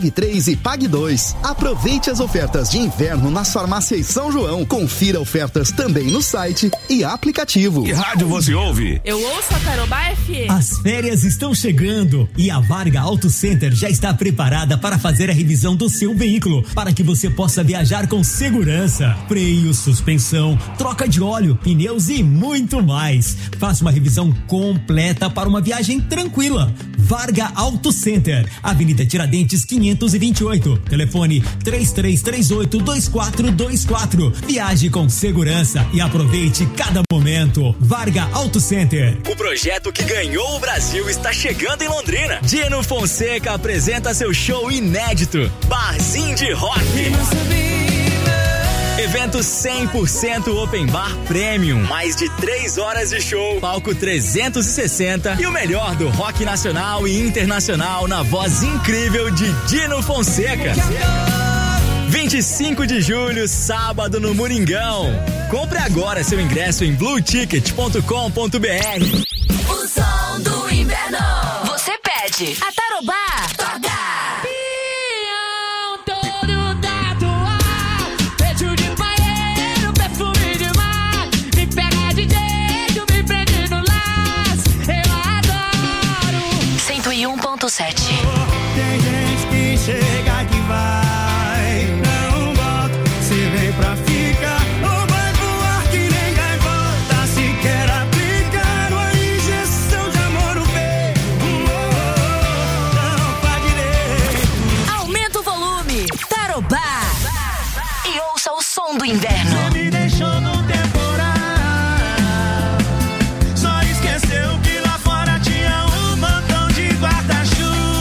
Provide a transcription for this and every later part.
Pague 3 e pague 2. Aproveite as ofertas de inverno nas farmácias São João. Confira ofertas também no site e aplicativo. Que rádio você ouve? Eu ouço a Tarobá FM. As férias estão chegando e a Varga Auto Center já está preparada para fazer a revisão do seu veículo, para que você possa viajar com segurança. Freio, suspensão, troca de óleo, pneus e muito mais. Faça uma revisão completa para uma viagem tranquila. Varga Auto Center, Avenida Tiradentes 528, telefone 3338-2424. Viaje com segurança e aproveite cada momento. Varga Auto Center. O projeto que ganhou o Brasil está chegando em Londrina. Dino Fonseca apresenta seu show inédito, Barzinho de Rock. Evento 100% Open Bar Premium. Mais de 3 horas de show, palco 360 e o melhor do rock nacional e internacional na voz incrível de Dino Fonseca. 25 de julho, sábado no Moringão. Compre agora seu ingresso em blueticket.com.br. O som do inverno. Você pede. A Tarobá toca. Tem gente que chega que vai, não volta. Se vem pra ficar, ou vai voar que nem gaivota. Se quer aplicar uma injeção de amor no peito, não faz direito. Aumenta o volume, Tarobá, e ouça o som do inverno. Você me deixou no temporal, só esqueceu que lá fora tinha um montão de guarda-chuva.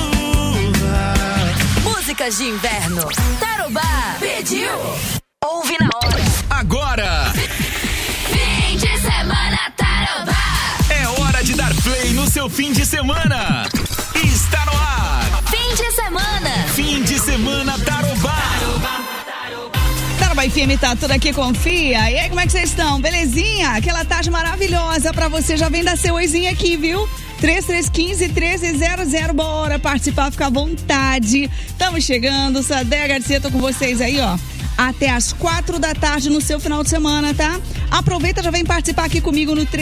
Músicas de inverno, Tarobá pediu. Ouve na hora. Agora! Fim de semana, Tarobá. É hora de dar play no seu fim de semana. Está no ar. Fim de semana. Fim de semana Tarobá. Tarobá FM tá tudo aqui, confia. E aí, como é que vocês estão? Belezinha? Aquela tarde maravilhosa pra você. Já vem dar seu oizinho aqui, viu? 3315-1300, bora participar, fica à vontade. Estamos chegando, Sadé Garcia, tô com vocês aí, ó. Até às 4 da tarde no seu final de semana, tá? Aproveita, já vem participar aqui comigo no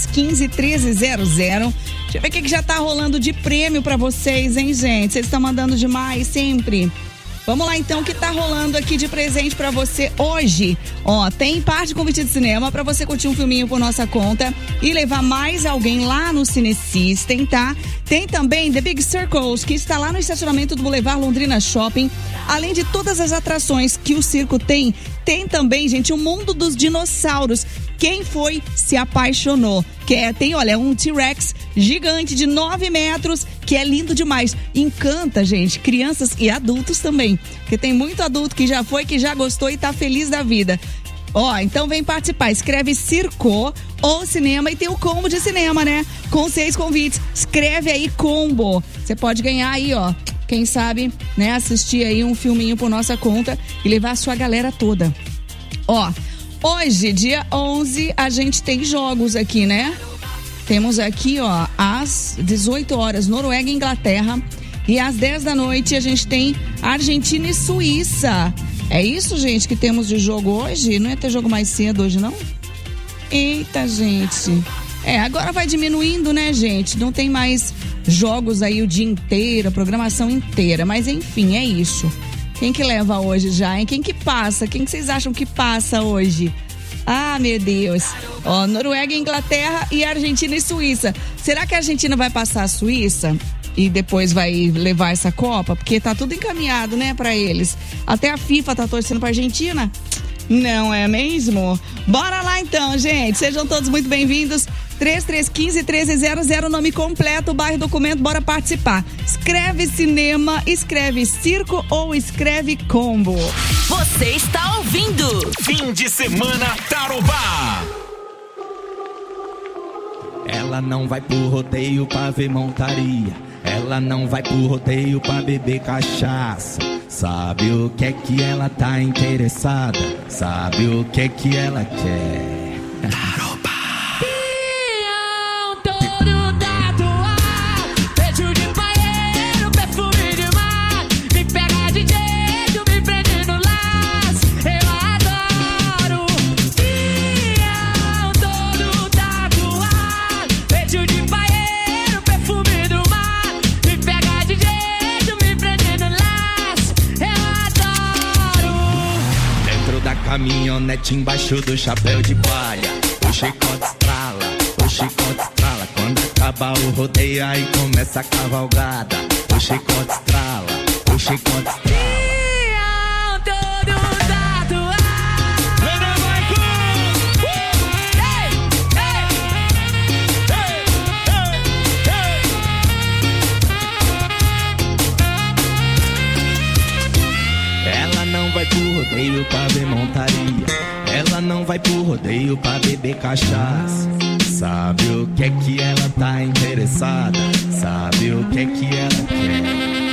3315-1300. Deixa eu ver o que já tá rolando de prêmio pra vocês, hein, gente? Vocês estão mandando demais sempre. Vamos lá então, o que tá rolando aqui de presente pra você hoje? Ó, tem parte convite de cinema pra você curtir um filminho por nossa conta e levar mais alguém lá no Cine System, tá? Tem também The Big Circles, que está lá no estacionamento do Boulevard Londrina Shopping. Além de todas as atrações que o circo tem, tem também, gente, o mundo dos dinossauros. Quem foi se apaixonou? Tem, olha, um T-Rex gigante de 9 metros, que é lindo demais. Encanta, gente, crianças e adultos também. Porque tem muito adulto que já foi, que já gostou e tá feliz da vida. Ó, então vem participar. Escreve circo ou cinema e tem o combo de cinema, né? Com 6 convites. Escreve aí combo. Você pode ganhar aí, ó. Quem sabe, né? Assistir aí um filminho por nossa conta e levar a sua galera toda. Ó, hoje, dia 11, a gente tem jogos aqui, né? Temos aqui, ó, às 18 horas, Noruega e Inglaterra. E às 10 da noite a gente tem Argentina e Suíça. É isso, gente, que temos de jogo hoje? Não ia ter jogo mais cedo hoje, não? Eita, gente. Agora vai diminuindo, né, gente? Não tem mais jogos aí o dia inteiro, a programação inteira. Mas enfim, é isso. Quem que leva hoje já, hein? Quem que passa? Quem que vocês acham que passa hoje? Ah, meu Deus. Ó, Noruega, Inglaterra e Argentina e Suíça. Será que a Argentina vai passar a Suíça e depois vai levar essa Copa? Porque tá tudo encaminhado, né, pra eles. Até a FIFA tá torcendo pra Argentina. Não é mesmo? Bora lá então, gente. Sejam todos muito bem-vindos. 3315-1300, nome completo, bairro, documento, bora participar. Escreve cinema, escreve circo ou escreve combo. Você está ouvindo Fim de semana Tarobá. Ela não vai pro rodeio pra ver montaria. Ela não vai pro rodeio pra beber cachaça. Sabe o que é que ela tá interessada? Sabe o que é que ela quer? Tarobá. Todo tatuado, peito de banheiro, perfume de mar. Me pega caminhonete embaixo do chapéu de palha. O chicote estrala, o chicote estrala. Quando acaba o rodeio aí começa a cavalgada. O chicote estrala, o chicote estrala. Vai pro rodeio pra ver montaria. Ela não vai pro rodeio pra beber cachaça. Sabe o que é que ela tá interessada? Sabe o que é que ela quer?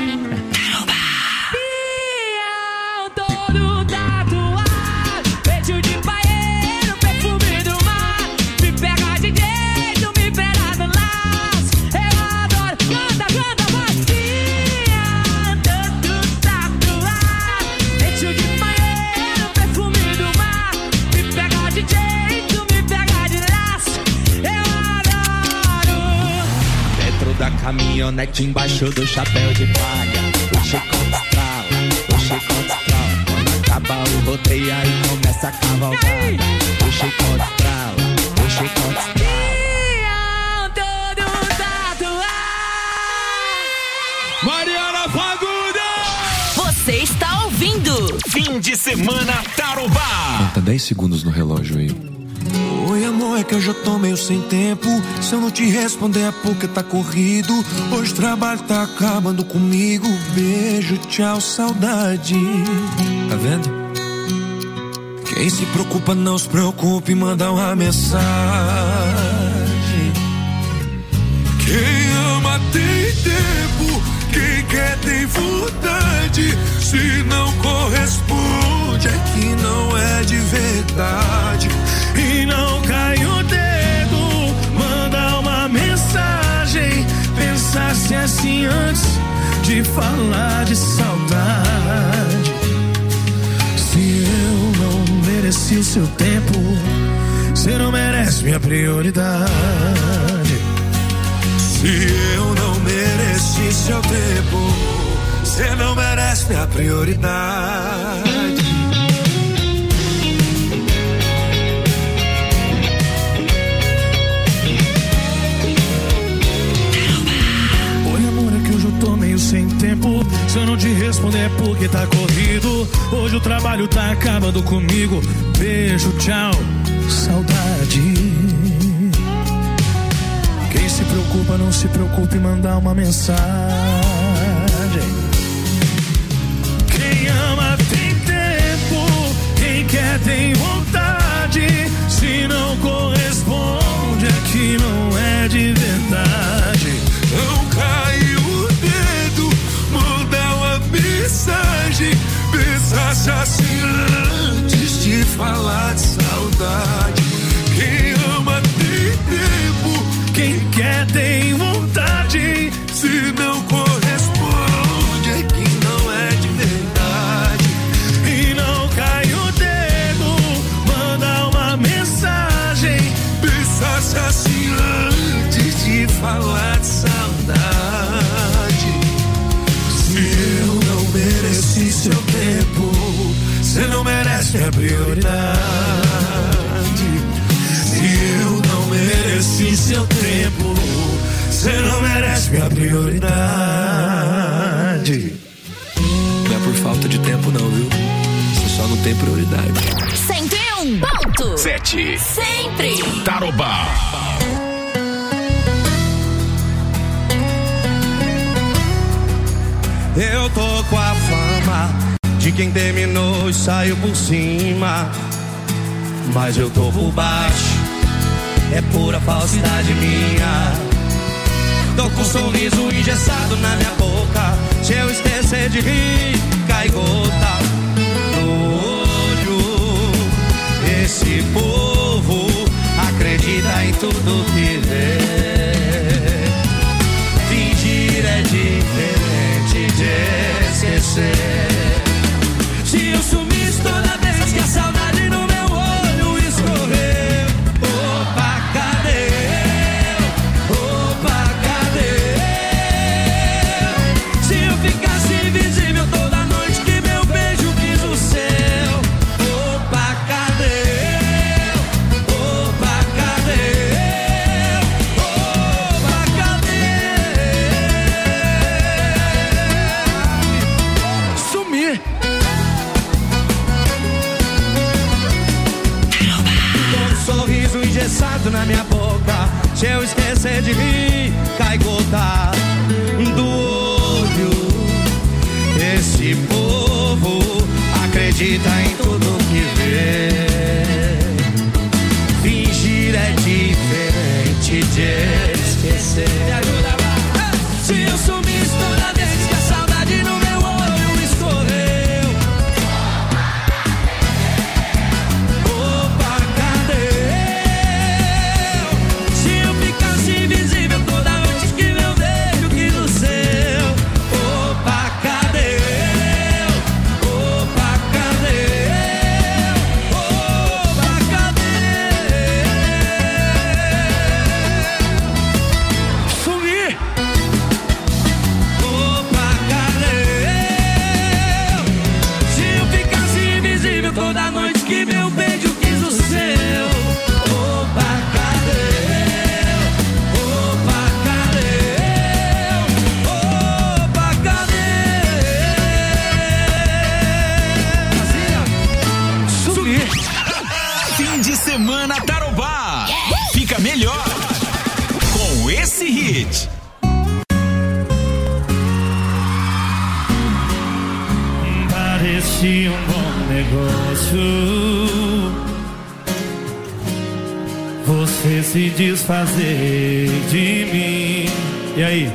Pião todo tatuado, peito de paeiro, perfume do mar. Me pega de jeito, me pega no laço. Eu adoro, canta, canta, vacia. Todo tatuado, peito de paeiro, perfume do mar. Me pega de jeito, me pega de laço. Eu adoro. Dentro da caminhonete embaixo do chapéu de palha. O chicote estrala, o chicote estrala. Quando acaba o rodeio aí começa a cavalgada. O chicote estrala, o chicote estrala. Pião todo tatuado. Mariana Fagundes! Você está ouvindo Fim de semana Tarobá. Tá 10 segundos no relógio aí. Oi amor, é que eu já tô meio sem tempo. Se eu não te responder é porque tá corrido. Hoje o trabalho tá acabando comigo. Beijo, tchau, saudade. Tá vendo? Quem se preocupa não se preocupe, manda uma mensagem. Quem ama tem tempo, quem quer tem vontade. Se não corresponde é que não é de verdade. E não cai o dedo, manda uma mensagem. Pensasse assim antes de falar de saudade. Se eu não mereci o seu tempo, você não merece minha prioridade. Se eu não mereci seu tempo, você não merece minha prioridade. Oi amor, é que hoje eu tô meio sem tempo. Se eu não te responder é porque tá corrido. Hoje o trabalho tá acabando comigo. Beijo, tchau, saudade. Quem se preocupa não se preocupe, mandar uma mensagem. Quem ama tem tempo, quem quer tem vontade. Se não corresponde é que não é de verdade. Não cai o dedo, manda uma mensagem. Pensasse assim antes de falar de saudade. Quem ama tem tempo, quem quer tem vontade. Se não corresponde é que não é de verdade. E não cai o dedo, manda uma mensagem. Pensasse assim antes de falar de saudade. Se eu não mereci seu tempo, você não merece minha prioridade. Se eu não mereci seu tempo, você não merece minha prioridade. Não é por falta de tempo não, viu? Você só não tem prioridade. 101.7 Sempre Tarobá. Eu tô com a fama de quem terminou e saiu por cima, mas eu tô por baixo, é pura falsidade minha. Tô com um sorriso engessado na minha boca. Se eu esquecer de rir, cai gota no olho. Esse povo acredita em tudo que vê. Fingir é diferente de esquecer. Se eu sumisse toda vez que a saudade no meu olho escorreu, opa, cadê eu? Opa, cadê eu? Se eu ficasse invisível toda noite que meu beijo quis o céu, opa, condensado na minha boca. Se eu esquecer de rir, cai gota do olho. Esse povo acredita em tudo que vê. Fingir é diferente de esquecer. Me ajuda, vai. Se eu sumisse toda vez que a saudade no meu olho escorreu. Opa, cadê eu? Se eu ficasse invisível toda vez que meu beijo quis o seu. Opa, cadê eu? Opa, cadê eu? Opa, cadê eu? Sumi! Opa, cadê eu? Se eu ficasse invisível toda noite que meu beijo quis o seu. Opa, cadê eu? Opa, cadê eu? Opa, cadê eu? Sumi! Fim de semana Tarobá. Fica melhor com esse hit. Parecia um bom negócio você se desfazer de mim. E aí?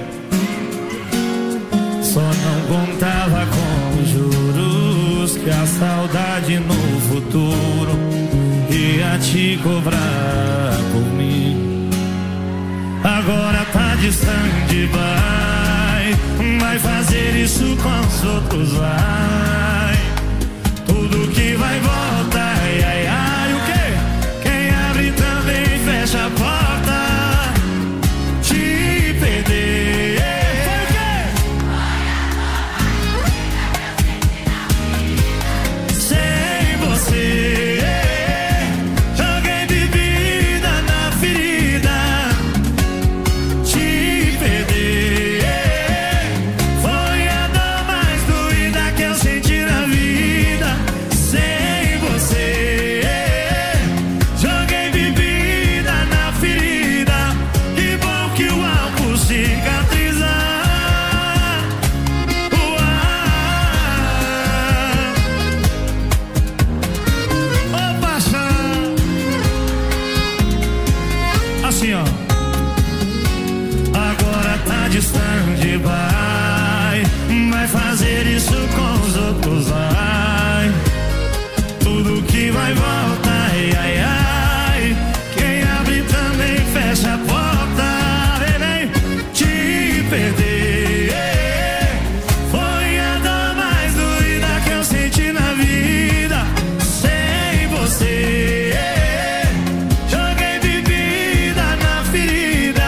Só não contava com os juros que a saudade no futuro ia te cobrar por mim. Agora tá distante, vai fazer isso com os outros, vai. Tudo que vai volta, ai, ai, ai, o quê? Quem abre também fecha a porta. Te perder, foi o quê? Sem você, joguei bebida na ferida. Te perder foi a dor mais doída que eu senti na vida. Sem você, joguei bebida na ferida. Que bom que o álcool cicatriza. Ô paixão, assim ó. Agora tá distante, vai fazer isso com os outros, vai. Tudo que vai volta, ai, ai, ai. Quem abre também fecha a porta, vem, vem. Te perder foi a dor mais doída que eu senti na vida. Sem você, joguei bebida na ferida.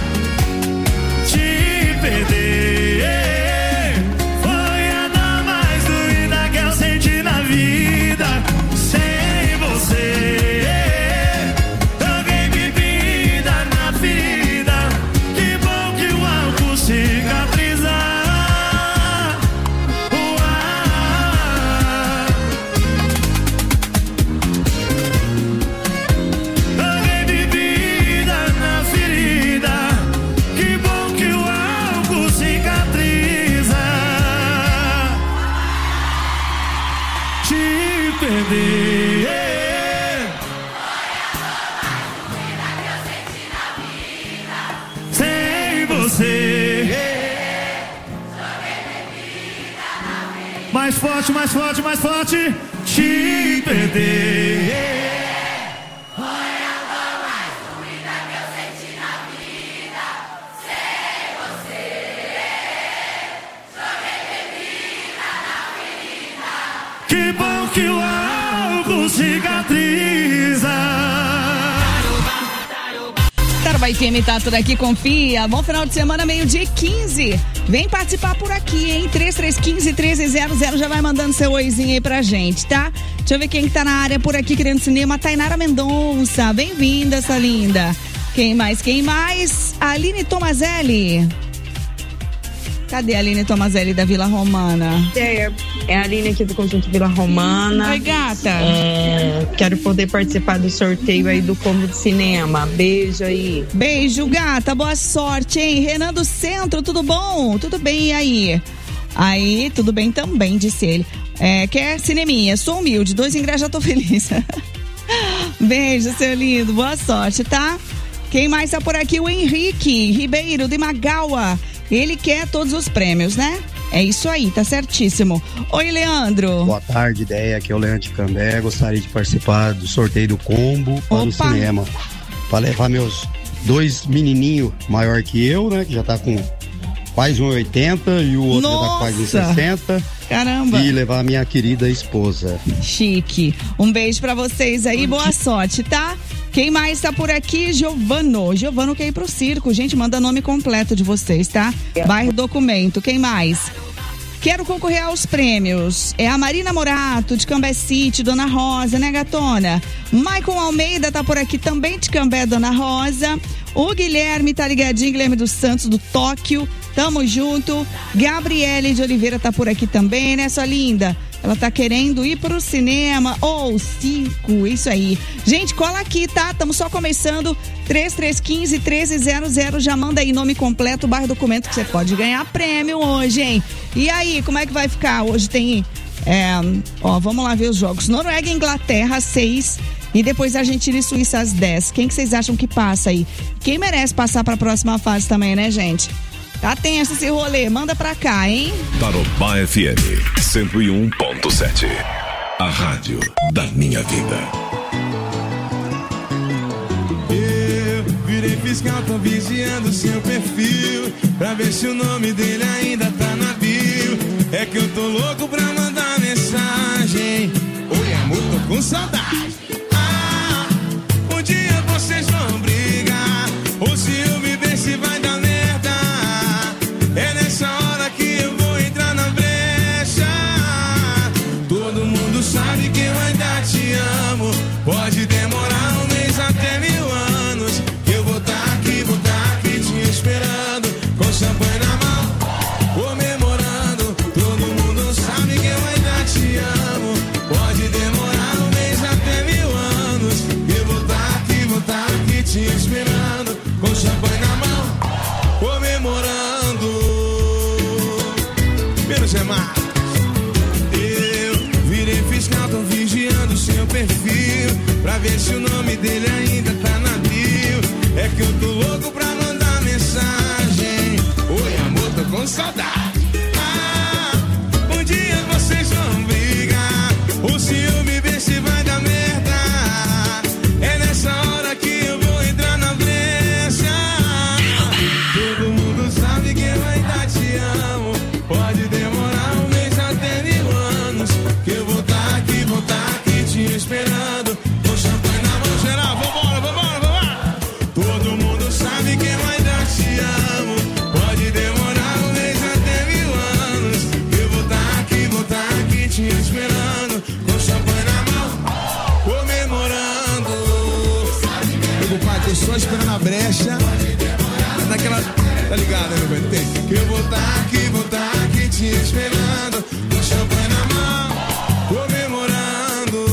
Te perder foi a dor mais doída que eu senti na vida. Sem você, joguei bebida na ferida. Que bom que o álcool cicatriza. Joguei bebida na ferida. Que bom que o álcool cicatriza. Te perder sem você. Mais forte, mais forte, mais forte. Te perder que bom que o álcool cicatriza. Tarobá FM tá tudo aqui, confia. Bom final de semana, 12h15. Vem participar por aqui, hein? 3315-1300, já vai mandando seu oizinho aí pra gente, tá? Deixa eu ver quem que tá na área por aqui querendo cinema. Tainara Mendonça, bem-vinda, essa linda. Quem mais? Aline Tomazelli. Cadê a Aline Tomazelli da Vila Romana? É a Aline aqui do Conjunto Vila Romana. Oi, gata. Quero poder participar do sorteio aí do combo de cinema. Beijo aí. Beijo, gata. Boa sorte, hein? Renan do Centro, tudo bom? Tudo bem, e aí? Aí, tudo bem também, disse ele. Quer cineminha? Sou humilde, 2 ingressos, já tô feliz. Beijo, seu lindo. Boa sorte, tá? Quem mais tá por aqui? O Henrique Ribeiro de Magaua. Ele quer todos os prêmios, né? É isso aí, tá certíssimo. Oi, Leandro. Boa tarde, ideia. Aqui é o Leandro de Cambé. Gostaria de participar do sorteio do combo para o cinema. Para levar meus 2 menininhos maior que eu, né? Que já tá com quase 1,80 e o outro já tá com quase 1,60. Caramba. E levar a minha querida esposa. Chique. Um beijo pra vocês aí, boa sorte, tá? Quem mais tá por aqui? Giovano quer ir pro circo. Gente, manda nome completo de vocês, tá? Bairro Documento. Quem mais? Quero concorrer aos prêmios. É a Marina Morato, de Cambé City, Dona Rosa, né, gatona? Maicon Almeida tá por aqui também, de Cambé, Dona Rosa. O Guilherme tá ligadinho, Guilherme dos Santos, do Tóquio. Tamo junto. Gabriele de Oliveira tá por aqui também, né, sua linda? Ela tá querendo ir pro cinema ou circo, isso aí. Gente, cola aqui, tá? Estamos só começando. 3315-1300. Já manda aí nome completo, bairro Documento, que você pode ganhar prêmio hoje, hein? E aí, como é que vai ficar? Hoje tem... vamos lá ver os jogos. Noruega e Inglaterra, 6. E depois Argentina e Suíça, às 10. Quem que vocês acham que passa aí? Quem merece passar pra próxima fase também, né, gente? Tá tenso esse rolê, manda pra cá, hein? Tarobá FM 101.7. A rádio da minha vida. Eu virei fiscal, tô vigiando seu perfil pra ver se o nome dele ainda tá na bio. É que eu tô louco pra mandar mensagem. Oi, amor, tô com saudade. Um dia vocês vão brigar, ou se eu me ver se vai dar merda. É nessa hora que eu vou entrar na brecha. Todo mundo sabe que eu ainda te amo. Pode demorar 1 mês até 1000 anos. Eu vou tá aqui te esperando, com champanhe na mão, comemorando. Todo mundo sabe que eu ainda te amo. Pode demorar 1 mês até 1000 anos. Eu vou tá aqui te esperando, com champanhe na mão, comemorando. Menos é mais. Eu virei fiscal, tô vigiando seu perfil pra ver se o nome dele ainda tá na bio. É que eu tô louco pra mandar mensagem. Oi, amor, tô com saudade. Um dia vocês vão brigar, ou se eu me ver se vai dar merda. É nessa hora que eu vou entrar na brecha. Todo mundo sabe que eu ainda te amo. Pode demorar 1 mês até 1000 anos. Que eu vou tá aqui te esperando, com champanhe na mão. Geral, vambora. Todo mundo sabe que eu ainda te amo. Pode demorar 1 mês até 1000 anos. Eu vou tá aqui te esperando, com champanhe na mão, comemorando. Meu pai, tô só esperando a brecha. Naquela, tá ligado, né, meu pai? Que eu vou tá aqui te esperando, com champanhe na mão, comemorando.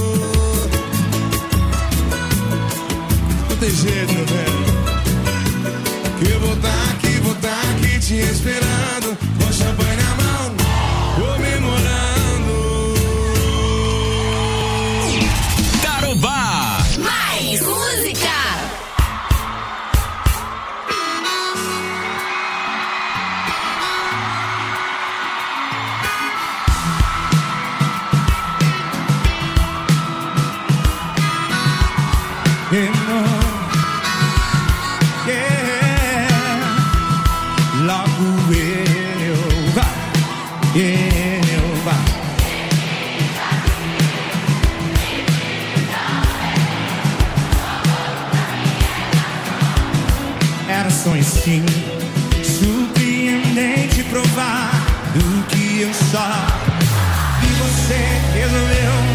Não tem jeito, meu velho. Que eu vou tá aqui te esperando, com champanhe na mão, comemorando. Tarobá. Mais música. Logo eu vai. Era só um instinto surpreendente provar do que eu só. E você resolveu.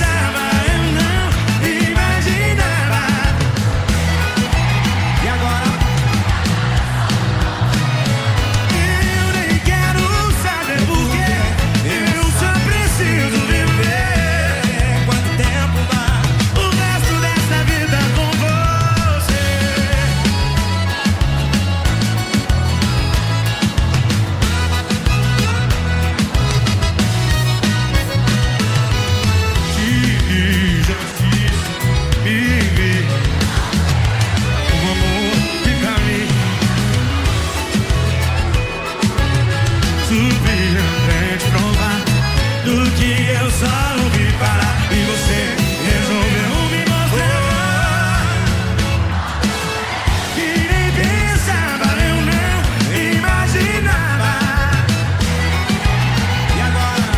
E agora surpreendente provar do que eu só ouvi falar. E você resolveu me mostrar que nem pensava, eu não imaginava. E agora?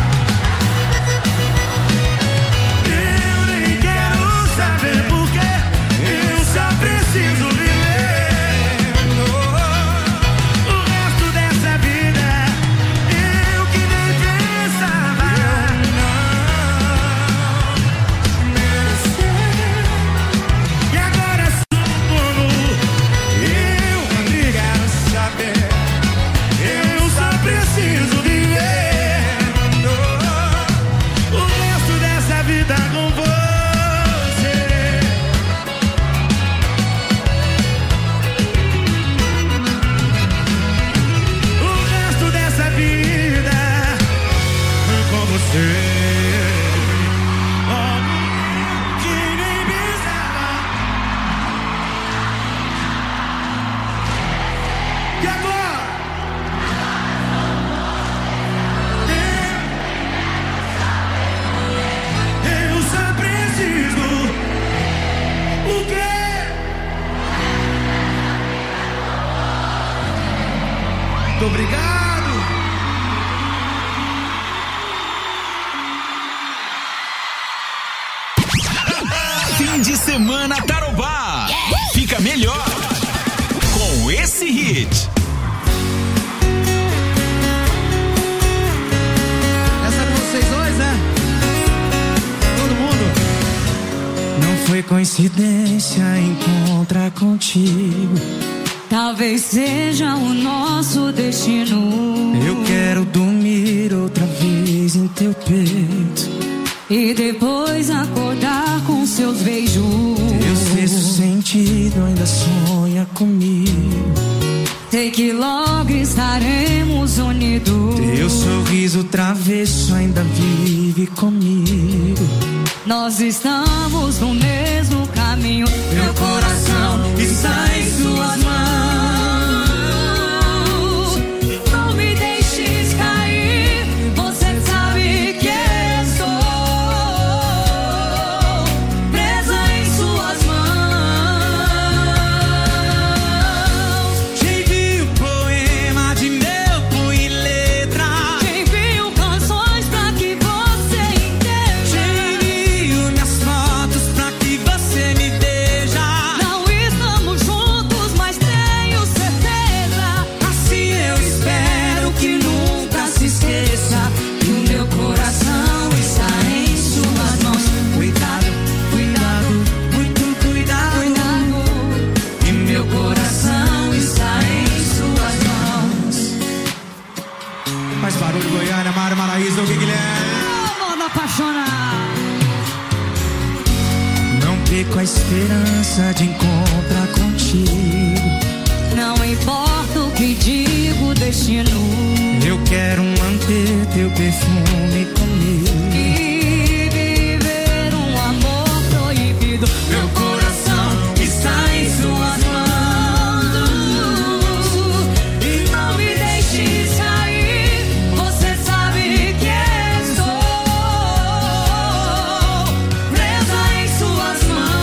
Eu nem quero saber porquê, eu só preciso viver. Obrigado. Fim de semana Tarobá. Fica melhor com esse hit. Essa é com vocês dois, né? Todo mundo. Não foi coincidência encontrar contigo. Talvez seja o nosso destino. Eu quero dormir outra vez em teu peito e depois acordar com seus beijos. Teu sexto sentido ainda sonha comigo. Sei que logo estaremos unidos. Teu sorriso travesso ainda vive comigo. Nós estamos no mesmo caminho. Meu coração está em suas mãos. Não me deixes cair. Você sabe que estou presa em suas mãos. Te envio poema de meu punho e letra. Te envio canções pra que você entenda. Te envio minhas fotos pra que você me veja. Não estamos juntos, mas tenho certeza. Assim eu espero que nunca se esqueça que o meu coração está em suas mãos. Cuidado, cuidado, muito cuidado, cuidado. E meu coração está em suas mãos. Faz barulho, Goiânia, Mário Maraíza, o que Guilherme? Modo apaixonar. Não perco a esperança de encontrar contigo. Não importa o que digo, o destino. Eu quero manter teu perfume comigo E viver um amor proibido. Meu coração está em suas mãos. E não me deixes cair. Você sabe que estou presa em suas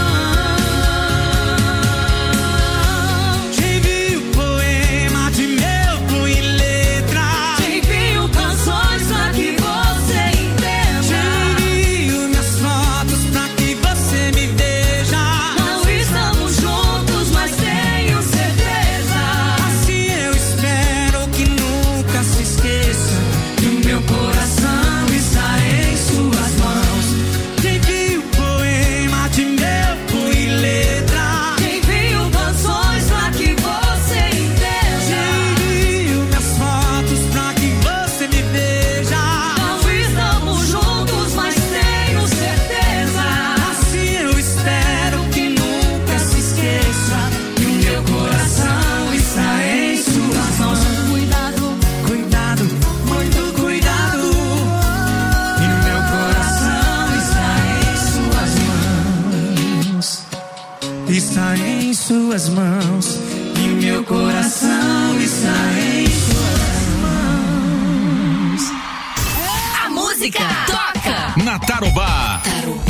mãos. Te envio poema de meu punho e letra. Te envio canções pra que você entenda. Te envio minhas fotos pra que você me veja. Não estamos juntos, mas tenho certeza. Assim eu espero que nunca se esqueça que o meu coração está em suas mãos. Te envio poema de meu punho e letra. Te envio canções pra que você entenda. Te envio minhas fotos pra que você me veja. Não estamos juntos, mas tenho certeza. Assim eu espero que nunca se esqueça que o meu coração está em suas mãos. Cuidado, cuidado, muito cuidado. E meu coração está em suas mãos. Está em suas mãos. E meu coração está em suas mãos. na Tarobá.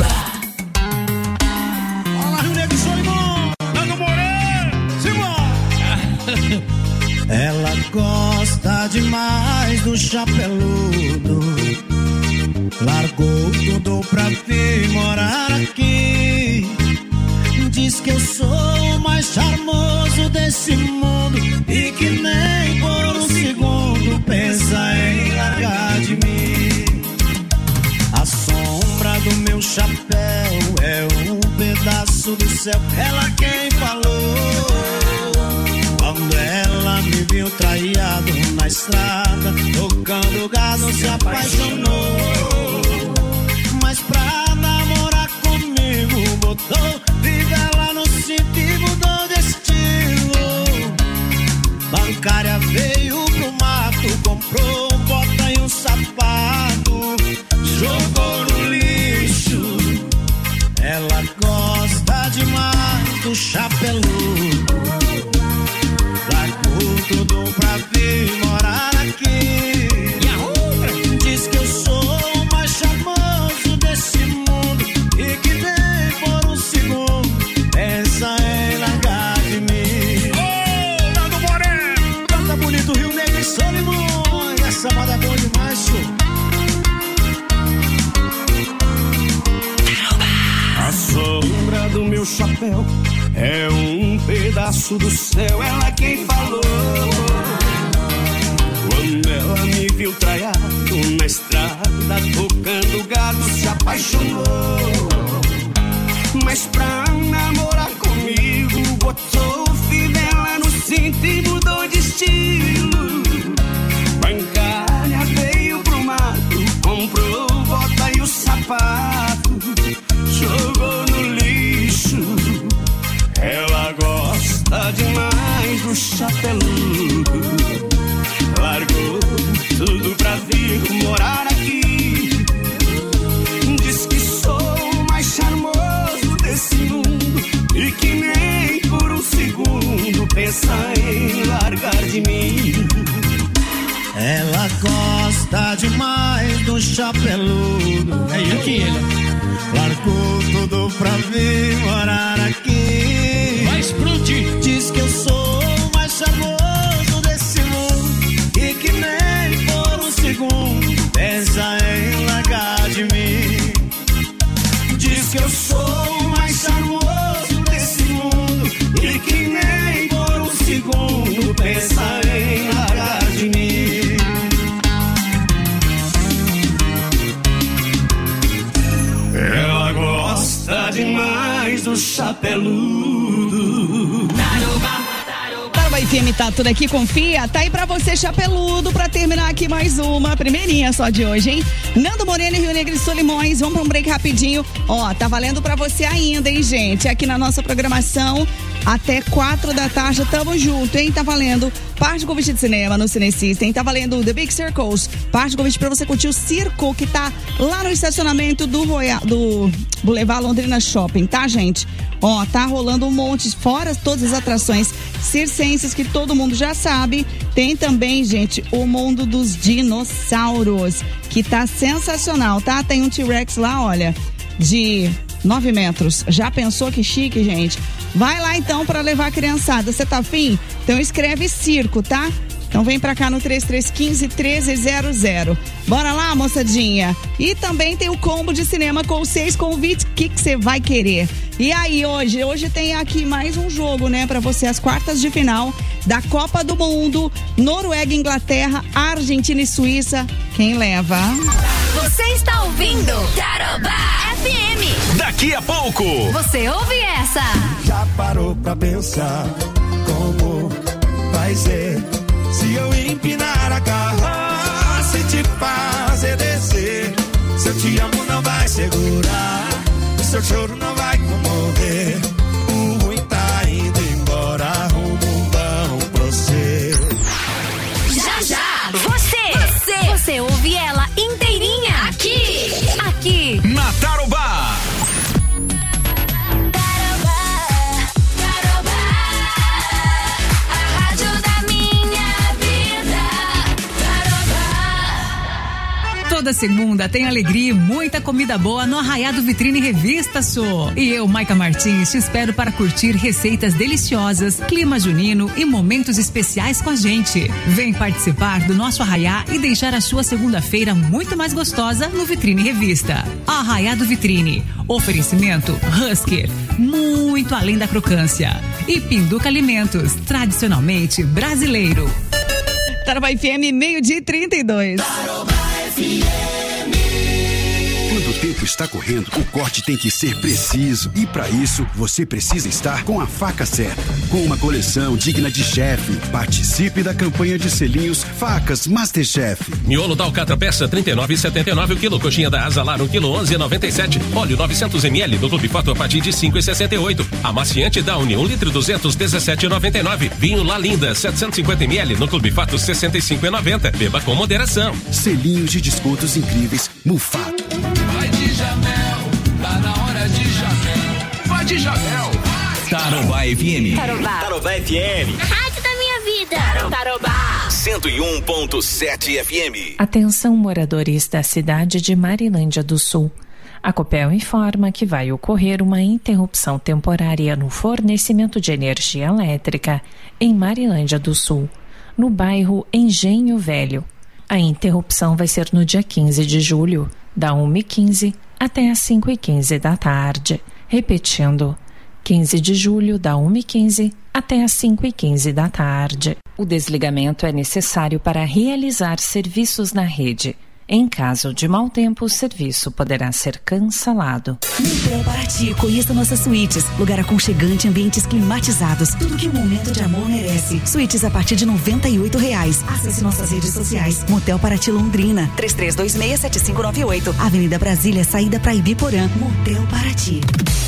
Olá, Rio Negro, Solimão, Nando Moreira, Simão. Ela gosta demais do chapeludo, largou tudo pra vir morar aqui. Diz que eu sou o mais charmoso desse mundo e que nem por um segundo pensa em largar de mim. A sombra do meu chapéu é um pedaço do céu, ela quem falou. Quando ela me viu traído na estrada, tocando gado, se apaixonou. Mas pra namorar comigo, botou fivela no cinto e mudou de estilo. Bancária veio pro mato, comprou bota e um sapato, jogou no lixo. Ela gosta demais do chapeludo, largou tudo pra vir morar aqui. E a outra diz que eu sou o mais charmoso desse mundo e que nem por um segundo pensa em largar de mim. Ô, Nando Moreira, canta bonito Rio Negro e Solimões. Essa moda é boa demais, senhor. A sombra do meu chapéu é um pedaço do céu, ela quem falou. Quando ela me viu traiado na estrada, tocando gado, se apaixonou. Mas pra namorar comigo, botou fivela no cinto e mudou de estilo. Bancária veio pro mato, comprou bota e o sapato, jogou no lixo. Ela gosta demais do chapeludo, largou tudo pra vir morar aqui. Diz que sou o mais charmoso desse mundo e que nem por um segundo pensa em largar de mim. Ela gosta demais do chapeludo, é ele que ele largou tudo pra vir morar aqui. Vai explodir. Diz que eu sou o mais charmoso desse mundo e que nem por um segundo pensa em largar de mim. Diz que eu sou o mais charmoso desse mundo e que nem por um segundo pensa em largar de mim. Ela gosta demais do chapeludo. Tarobá FM tá tudo aqui, confia. Tá aí pra você, chapeludo, pra terminar aqui mais uma primeirinha só de hoje, hein? Nando Moreira e Rio Negro e Solimões. Vamos pra um break rapidinho. Ó, tá valendo pra você ainda, hein, gente? Aqui na nossa programação, até 4 da tarde, tamo junto, hein? Tá valendo parte de convite de cinema no Cine System, tá valendo The Big Circles, parte de convite pra você curtir o circo que tá lá no estacionamento do Boulevard Londrina Shopping, tá, gente? Ó, tá rolando um monte, fora todas as atrações circenses que todo mundo já sabe. Tem também, gente, o mundo dos dinossauros, que tá sensacional, tá? Tem um T-Rex lá, olha, de 9 metros. Já pensou que chique, gente? Vai lá então pra levar a criançada. Você tá afim? Então escreve circo, tá? Então vem pra cá no 3315-1300. Bora lá, moçadinha. E também tem o combo de cinema com 6 convites. O que você vai querer? E aí, hoje tem aqui mais um jogo, né? Pra você, as quartas de final da Copa do Mundo. Noruega, Inglaterra, Argentina e Suíça. Quem leva? Você está ouvindo Tarobá FM. Daqui a pouco você ouve essa. Já parou pra pensar como vai ser se eu empinar a carroça e te fazer descer? Seu te amo não vai segurar, o seu choro não vai comover. O ruim tá indo embora, rumo bom pra você. Já, já, você ouve ela inteirinha aqui na Tarobá. A rádio da minha vida. Toda segunda tem alegria e muita comida boa no Arraiá do Vitrine Revista, sou. E eu, Maica Martins, te espero para curtir receitas deliciosas, clima junino e momentos especiais com a gente. Vem participar do nosso Arraiá e deixar a sua segunda-feira muito mais gostosa no Vitrine Revista. Arraiá do Vitrine. Oferecimento Husker, muito além da crocância. E Pinduca Alimentos, tradicionalmente brasileiro. Tarobá FM, 12:32. Quando o tempo está correndo, o corte tem que ser preciso. E para isso, você precisa estar com a faca certa. Com uma coleção digna de chefe. Participe da campanha de selinhos Facas Masterchef. Miolo da Alcatra peça 39,79 o quilo. Coxinha da Azalar 1 quilo 11,97. Óleo 900 ml do Clube Fato a partir de 5,68. Amaciante Downy 1 litro 217,99. Vinho La Linda 750 ml no Clube Fato 65,90. Beba com moderação. Selinhos de descontos incríveis Mufato. Vai de Jamel, tá na hora de Jamel. Vai de Jamel. Tarobá FM. Tarobá FM. A rádio da minha vida. Tarobá. 101.7 FM. Atenção, moradores da cidade de Marilândia do Sul. A Copel informa que vai ocorrer uma interrupção temporária no fornecimento de energia elétrica em Marilândia do Sul, no bairro Engenho Velho. A interrupção vai ser no dia 15 de julho, da 1h15 até as 5h15 da tarde. Repetindo, 15 de julho, da 1h15 até as 5h15 da tarde. O desligamento é necessário para realizar serviços na rede. Em caso de mau tempo, o serviço poderá ser cancelado. Motel Paraty, conheça nossas suítes. Lugar aconchegante, ambientes climatizados. Tudo que um momento de amor merece. Suítes a partir de R$98. Acesse nossas redes sociais. Motel Paraty Londrina, 33267598. Avenida Brasília, saída para Ibiporã. Motel Paraty.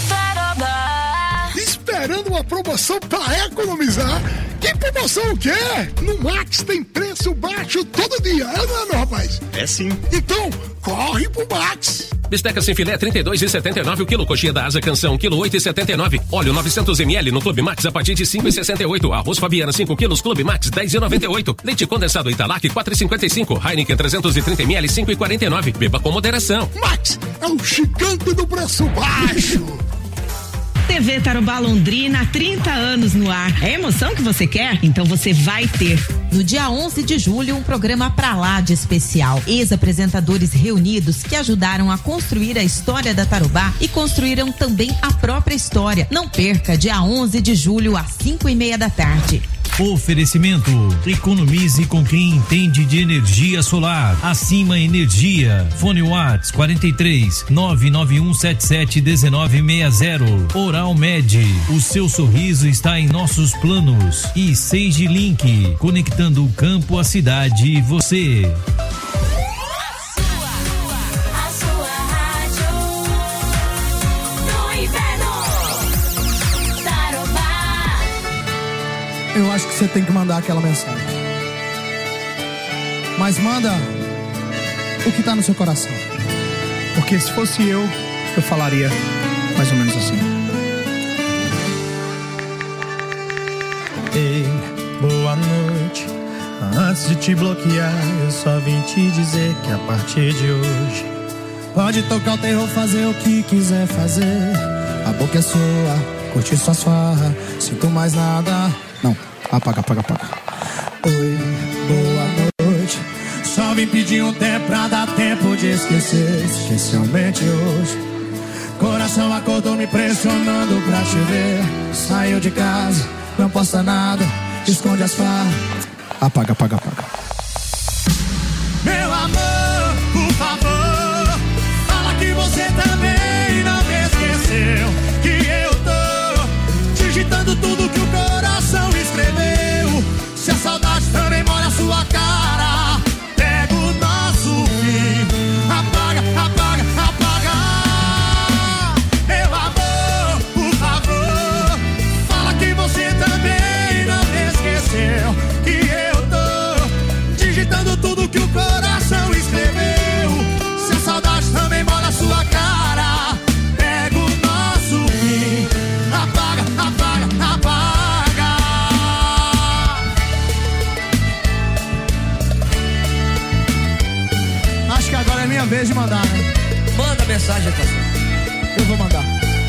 Esperando uma promoção para economizar? Que promoção o quê? No Max tem preço baixo todo dia, não é, meu rapaz? É sim. Então, corre pro Max. Bisteca sem filé 32,79 o quilo. Coxinha da Asa Canção quilo 8,79. Óleo 900 ml no Clube Max a partir de 5,68. Arroz Fabiana 5 quilos Clube Max 10,98. Leite condensado Italac 4,55. Heineken 330 ml 5,49. Beba com moderação. Max é o gigante do preço baixo. TV Tarobá Londrina, 30 anos no ar. É a emoção que você quer? Então você vai ter. No dia 11 de julho, um programa pra lá de especial. Ex-apresentadores reunidos que ajudaram a construir a história da Tarobá e construíram também a própria história. Não perca, dia 11 de julho, às 5:30 da tarde. Oferecimento: economize com quem entende de energia solar. Acima Energia. Fone Whats 43 99177 1960. Oral Med. O seu sorriso está em nossos planos. E Sage Link, conectando o campo, a cidade e você. Eu acho que você tem que mandar aquela mensagem. Mas manda o que tá no seu coração. Porque se fosse eu falaria mais ou menos assim. Ei, boa noite. Antes de te bloquear, eu só vim te dizer que a partir de hoje pode tocar o terror, fazer o que quiser fazer. A boca é sua, curtir suas farras. Sinto mais nada. Não, apaga. Oi, boa noite. Só vim pedir um tempo pra dar tempo de esquecer, especialmente hoje. Coração acordou me pressionando pra te ver. Saiu de casa, não posta nada, esconde as farras. Apaga. Meu amor, por favor, fala que você também não me esqueceu. Que eu tô digitando tudo que o coração escreveu. Se a saudade também mora na sua cara, pega o nosso fim. Apaga. Meu amor, por favor, fala que você também não me esqueceu. Que eu tô vez de mandar, né? Manda mensagem, Cassio. Eu vou mandar.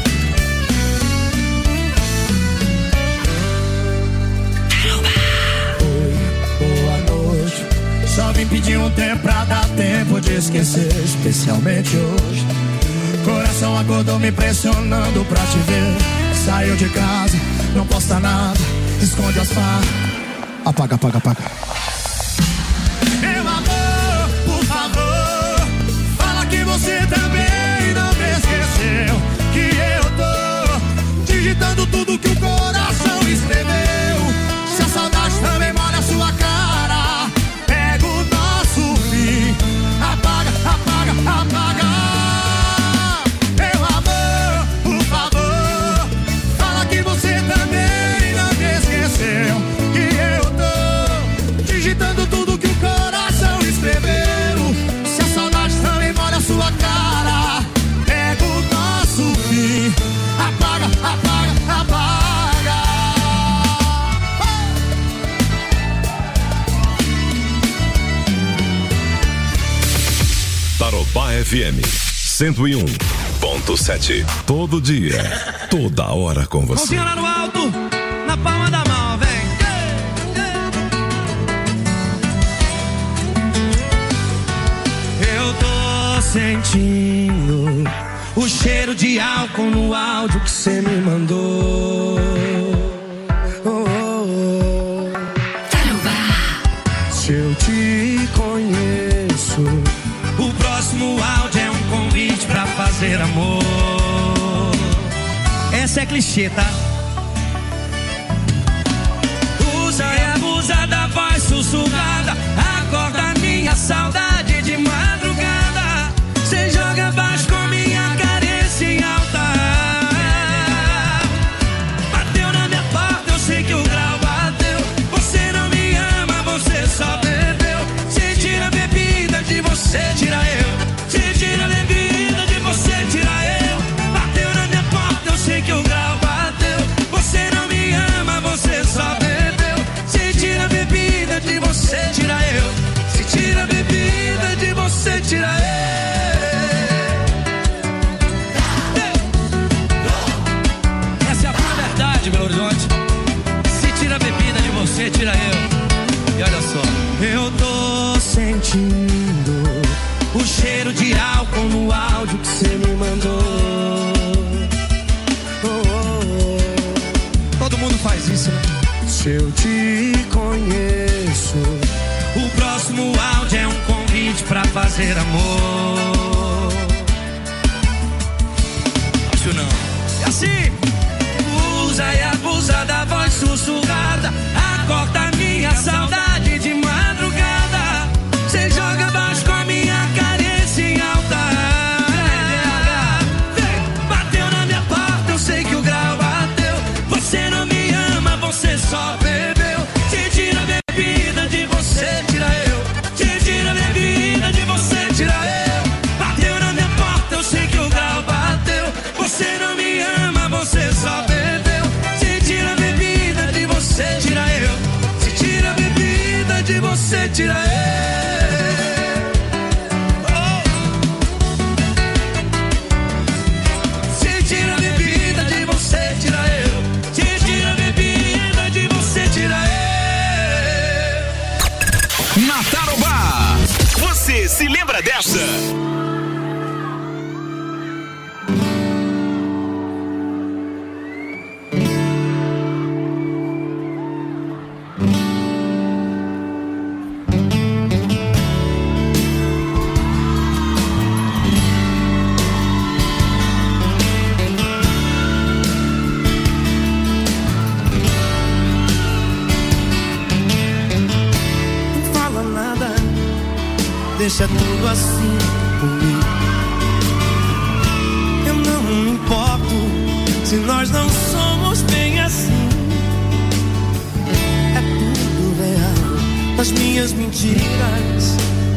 Oi, boa noite. Só vim pedir um tempo pra dar tempo de esquecer, especialmente hoje. Coração acordou me pressionando pra te ver. Saiu de casa, não posta nada, esconde as farras. Apaga, apaga, apaga. Meu amor, por favor, fala que você também não me esqueceu. Que eu tô digitando tudo que o coração escreveu. Se a saudade também molha a sua cara, pega o nosso fim. Apaga, apaga, apaga. Meu amor, por favor, fala que você também não me esqueceu. Que eu tô digitando tudo que o coração escreveu. Se a saudade também molha a sua cara, pega o nosso fim. Apaga, apaga, apaga. Tarobá FM 101.7. Todo dia, toda hora com você. Mãozinha lá no alto, na palma da mão, vem. Eu tô sentindo o cheiro de álcool no áudio que cê me mandou. Se eu te conheço, o próximo áudio é um convite pra fazer amor. Essa é clichê, tá? Usa e abusa da voz sussurrada, acorda minha saudade de madrugada. Cê joga baixo com minha carência em alta. Bateu na minha porta, eu sei que o grau bateu. Você não me ama, você só bebeu. Cê tira a bebida de você, tira eu. Cê tira a bebida de você, tira eu. Bateu na minha porta, eu sei que o grau bateu. Você não me ama, você só bebeu. Cê tira a bebida de você, tira eu. Cê tira a bebida de você, tira eu. Belo Horizonte, se tira a bebida de você, tira eu. E olha só, eu tô sentindo o cheiro de álcool no áudio que você me mandou. Todo mundo faz isso, né? Se eu te conheço, o próximo áudio é um convite pra fazer amor. Acho não. É assim. Usa e abusa da voz sussurrada, acorda minha saudade de madrugada. Cê joga baixo com a minha carência em alta. Bateu na minha porta, eu sei que o grau bateu. Você não me ama, você só bebeu. Cê tira a bebida de você, tira eu. Cê tira a bebida de você, tira eu. Bateu na minha porta, eu sei que o grau bateu. Você não me ama, você só bebeu. Tira eu, se tira a bebida de você, tira eu. Se tira a bebida de você, tira eu. Se tira a bebida de você, tira eu. Na Tarobá, você se lembra dessa? Deixa tudo assim comigo. Eu não me importo se nós não somos bem assim. É tudo real, as minhas mentiras.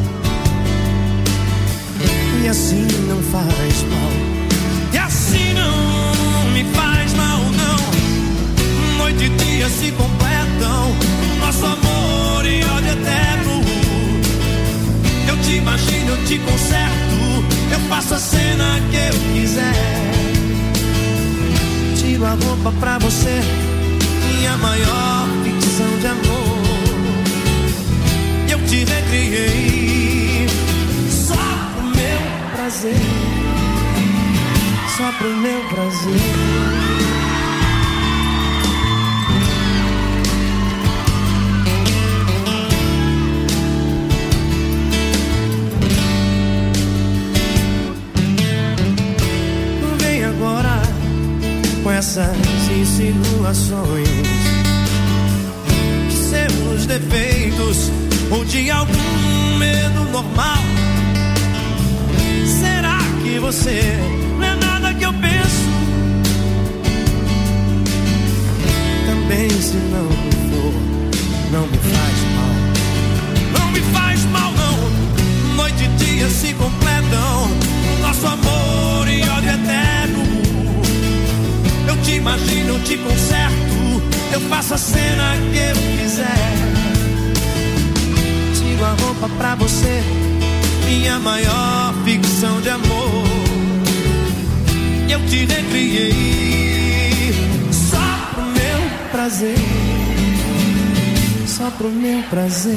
E assim não faz mal. E assim não me faz mal, não. Noite e dia se completam. Nosso amor e ódio eterno. Eu te imagino, eu te conserto, eu faço a cena que eu quiser. Tiro a roupa pra você, minha maior ficção de amor. Eu te recriei só pro meu prazer, só pro meu prazer. Com essas insinuações de seus defeitos ou de algum medo normal. Será que você não é nada que eu penso? Também se não for, não me faz mal. Não me faz mal não. Noite e dia se completam, nosso amor e ódio eterno. Eu te imagino, eu te conserto, eu faço a cena que eu quiser. Tiro a roupa pra você, minha maior ficção de amor. Eu te recriei só pro meu prazer, só pro meu prazer.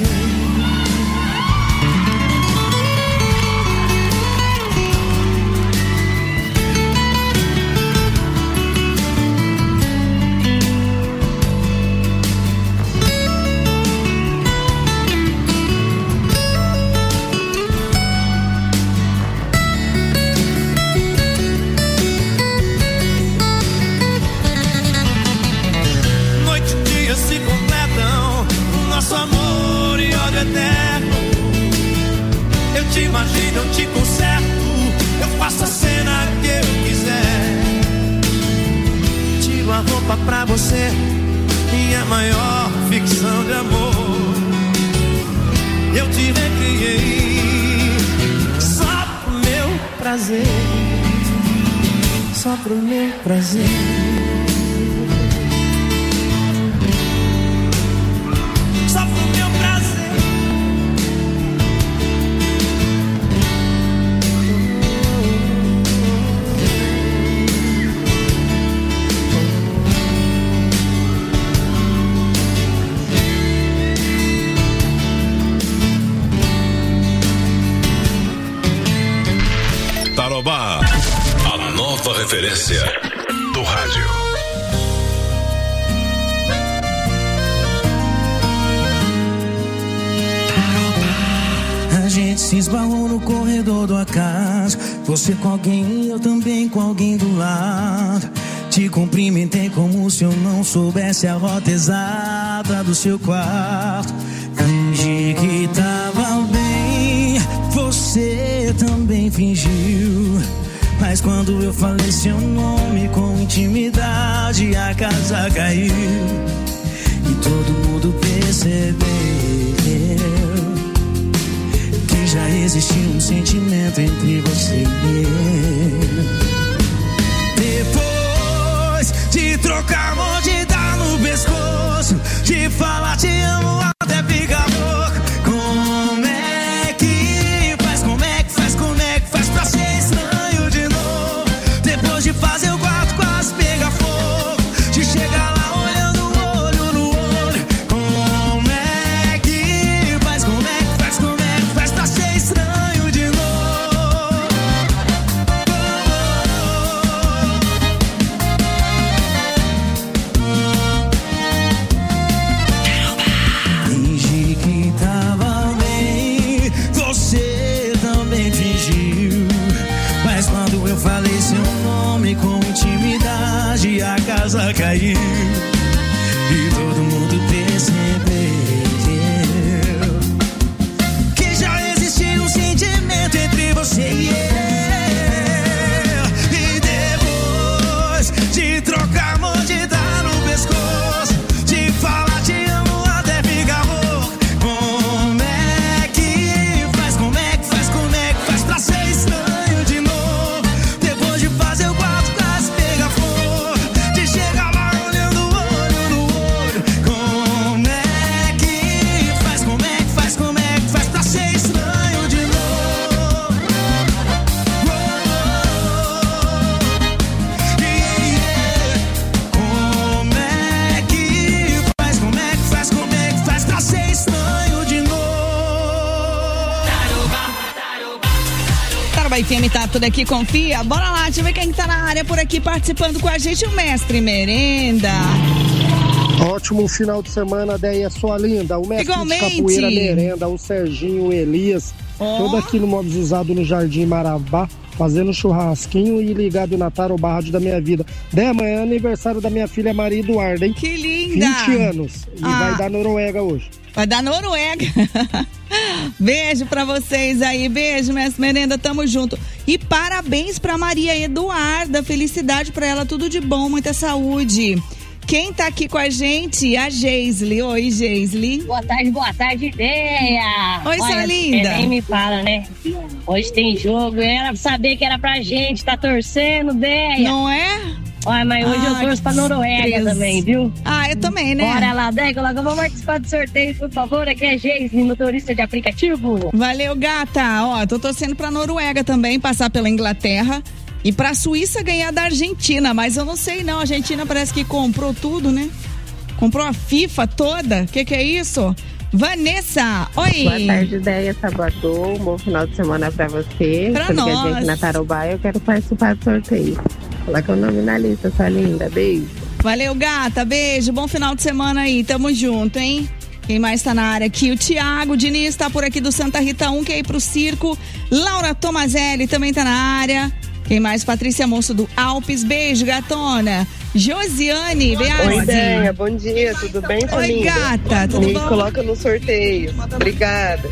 Imagina, eu te conserto, eu faço a cena que eu quiser. Tiro a roupa pra você, minha maior ficção de amor. Eu te recriei só pro meu prazer, só pro meu prazer. Tarobá, a nova referência do rádio. A gente se esbarrou no corredor do acaso. Você com alguém e eu também com alguém do lado. Te cumprimentei como se eu não soubesse a rota exata do seu quarto. Fingi que tava bem, você também fingiu. Mas quando eu falei seu nome com intimidade, a casa caiu. E todo mundo percebeu que já existia um sentimento entre você e eu. Depois de trocar mão, de dar no pescoço, de falar te amo até ficar louco. Como é que faz, como é que faz, como é que faz pra ser estranho de novo? Depois de fazer o quarto quase pegar fogo, de chegar lá olhando olho no olho. Como é que faz, como é que faz, como é que faz pra ser estranho de novo? Fingi que tava bem, você também fingiu. Mas quando eu falei seu nome com intimidade, a casa caiu. E todo mundo percebeu que já existia um sentimento entre você e eu. E depois de trocar mão, de dar no pescoço, de falar te amo até ficar louco. Como é que faz, como é que faz, como é que faz pra ser estranho de novo? Depois de fazer o quarto quase pegar fogo, de chegar lá olhando Nova FM tá tudo aqui, confia. Bora lá, deixa eu ver quem tá na área por aqui participando com a gente, o Mestre Merenda. Ótimo final de semana, Deia, sua linda. O mestre Igualmente. de capoeira Merenda, o Serginho, o Elias, todo aqui no Móveis Usado no Jardim Marabá, fazendo churrasquinho e ligado na Tarobá, rádio da minha vida. Deia, amanhã é aniversário da minha filha Maria Eduarda, hein? Que linda! 20 anos. E vai dar Noruega hoje. Vai dar Noruega. Beijo pra vocês aí. Beijo, Mestre Merenda. Tamo junto. E parabéns pra Maria Eduarda. Felicidade pra ela. Tudo de bom. Muita saúde. Quem tá aqui com a gente? A Geisli. Oi, Geisli. Boa tarde, ideia. Oi, sua linda. Nem me fala, né? Hoje tem jogo. Era pra saber que era pra gente. Tá torcendo, ideia. Não é? Olha, mas hoje eu torço pra Noruega também, viu? Ah, eu também, né? Bora lá, Deca, logo vamos participar do sorteio, por favor. Aqui é Geisli, motorista de aplicativo. Valeu, gata. Ó, tô torcendo pra Noruega também, passar pela Inglaterra. E pra Suíça ganhar da Argentina. Mas eu não sei não, a Argentina parece que comprou tudo, né? Comprou a FIFA toda. Que é isso? Vanessa, oi. Boa tarde, ideia, Sabadão. Um bom final de semana pra você. Pra nós. Aqui na Tarobá, eu quero participar do sorteio. Coloca o nome na lista, sua linda. Beijo. Valeu, gata. Beijo. Bom final de semana aí. Tamo junto, hein? Quem mais tá na área aqui? O Tiago Diniz tá por aqui do Santa Rita 1, que é ir pro circo. Laura Tomazelli também tá na área. Quem mais? Patrícia Moço do Alpes. Beijo, gatona. Josiane Beazzi. Oi, ideia. Bom dia. Tudo bem, sua Oi, linda? gata. Tudo Me bom? coloca no sorteio. Obrigada.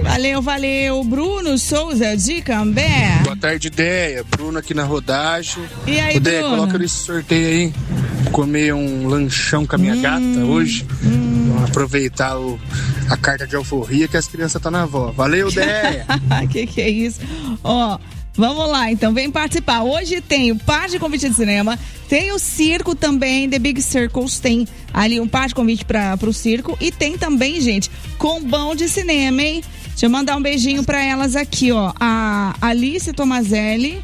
Valeu. Bruno Souza de Cambé. Boa tarde, ideia. Bruno aqui na rodagem. E aí, ideia, Bruno? coloca nesse sorteio aí. Comer um lanchão com a minha gata hoje. Vamos aproveitar a carta de alforria que as crianças estão na avó. Valeu, ideia. que é isso? Ó, vamos lá, então, vem participar. Hoje tem o par de convite de cinema, tem o circo também, The Big Circles, tem ali um par de convite pro circo e tem também, gente, combão de cinema, hein? Deixa eu mandar um beijinho pra elas aqui, ó. A Alice Tomazelli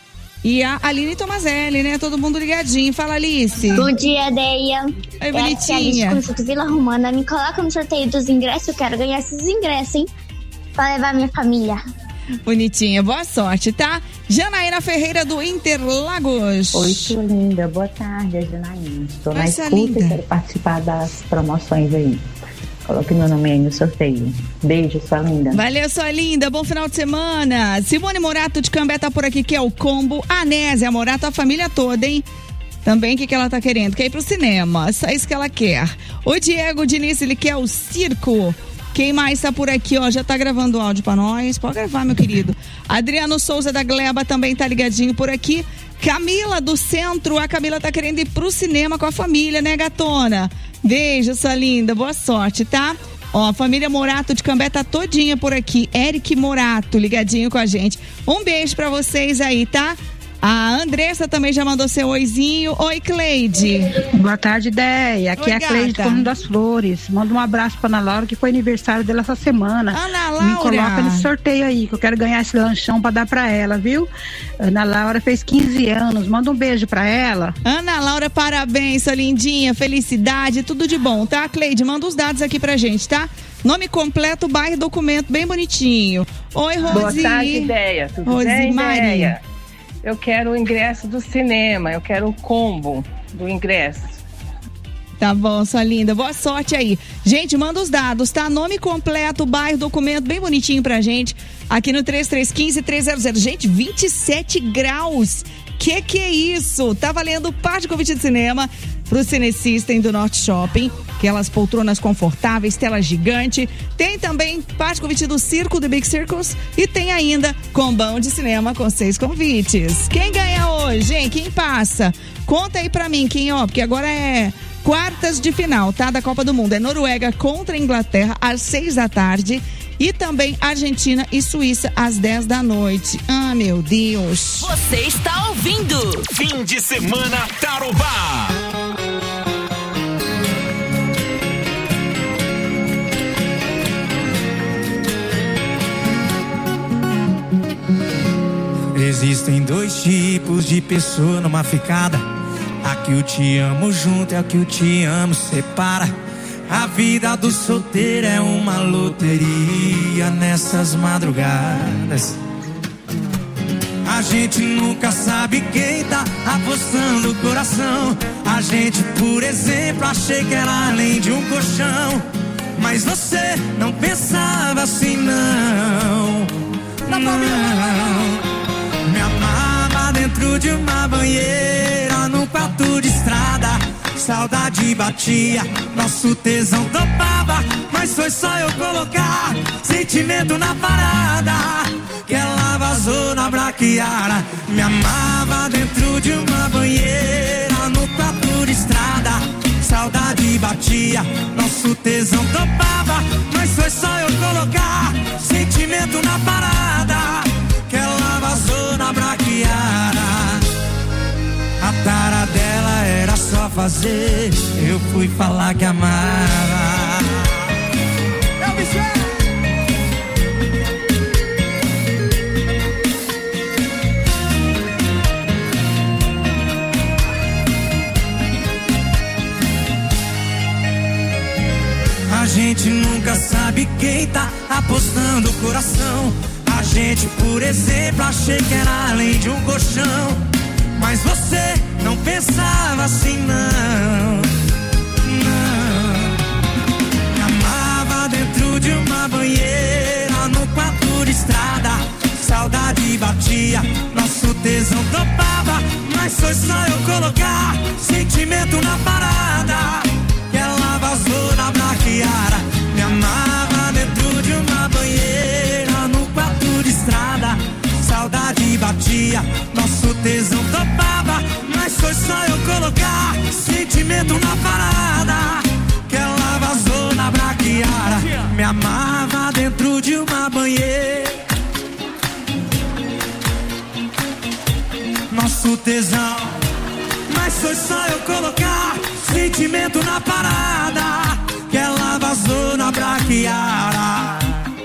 e a Aline Tomazelli, né? Todo mundo ligadinho. Fala, Alice. Bom dia, Deia. Oi, bonitinha. Alice do Vila Romana. Me coloca no sorteio dos ingressos. Eu quero ganhar esses ingressos, hein? Pra levar minha família. Bonitinha. Boa sorte, tá? Janaína Ferreira do Interlagos. Oi, sua linda. Boa tarde, é Janaína. Estou na Essa escuta linda. e quero participar das promoções aí. Coloque meu nome aí no sorteio. Beijo, sua linda. Valeu, sua linda. Bom final de semana. Simone Morato de Cambé tá por aqui, que é o combo. A Nésia Morato, a família toda, hein? Também, o que ela tá querendo? Quer ir pro cinema. Só isso que ela quer. O Diego Diniz, ele quer o circo. Quem mais tá por aqui, ó? Já tá gravando áudio pra nós. Pode gravar, meu querido. Adriano Souza da Gleba também tá ligadinho por aqui. Camila do Centro. A Camila tá querendo ir pro cinema com a família, né, gatona? Beijo, sua linda. Boa sorte, tá? Ó, a família Morato de Cambé tá todinha por aqui. Eric Morato ligadinho com a gente. Um beijo pra vocês aí, tá? A Andressa também já mandou seu oizinho. Oi, Cleide. Boa tarde, Ideia. Aqui Oi, é a Cleide gata. Comum das Flores. Manda um abraço pra Ana Laura, que foi aniversário dela essa semana. Ana Me Laura. coloca nesse sorteio aí, que eu quero ganhar esse lanchão pra dar pra ela, viu? Ana Laura fez 15 anos. Manda um beijo pra ela. Ana Laura, parabéns, sua lindinha. Felicidade, tudo de bom, tá? Cleide, manda os dados aqui pra gente, tá? Nome completo, bairro, documento, bem bonitinho. Oi, Rosi. Boa tarde, Ideia. Tudo bem, Ideia? Eu quero o ingresso do cinema, eu quero o combo do ingresso. Tá bom, sua linda. Boa sorte aí. Gente, manda os dados, tá? Nome completo, bairro, documento, bem bonitinho pra gente. Aqui no 3315-300. Gente, 27 graus. Que é isso? Tá valendo par de convite de cinema pro Cinesystem do Norte Shopping. Aquelas poltronas confortáveis, tela gigante. Tem também par de convite do Circo, do Big Circles. E tem ainda combão de cinema com 6 convites. Quem ganha hoje, hein? Quem passa? Conta aí pra mim, quem, ó, porque agora é quartas de final, tá? Da Copa do Mundo. É Noruega contra a Inglaterra às 6 da tarde. E também Argentina e Suíça às 10 da noite. Ah, meu Deus. Você está ouvindo Fim de Semana Tarobá. Existem 2 tipos de pessoa numa ficada. A que o te amo junto e a que o te amo separa. A vida do solteiro é uma loteria nessas madrugadas. A gente nunca sabe quem tá apostando o coração. A gente, por exemplo, achei que era além de um colchão. Mas você não pensava assim, não. Não. Me amava dentro de uma banheira, num quarto de estrada. Saudade batia, nosso tesão topava. Mas foi só eu colocar sentimento na parada que ela vazou na braquiara. Me amava dentro de uma banheira, no quarto de estrada. Saudade batia, nosso tesão topava. Mas foi só eu colocar sentimento na parada que ela vazou na braquiara. A tara dela era só fazer, eu fui falar que amava. Eu me A gente nunca sabe quem tá apostando o coração. A gente, por exemplo, achei que era além de um colchão. Mas você não pensava assim, não. Não. Me amava dentro de uma banheira, no quarto de estrada. Saudade batia, nosso tesão topava. Mas foi só eu colocar sentimento na parada que ela vazou na braquiara. Me amava dentro de uma banheira, no quarto de estrada. Saudade batia, nosso tesão topava. Mas foi só eu colocar sentimento na parada que ela vazou na braquiara. Me amava dentro de uma banheira, nosso tesão. Mas foi só eu colocar sentimento na parada que ela vazou na braquiara.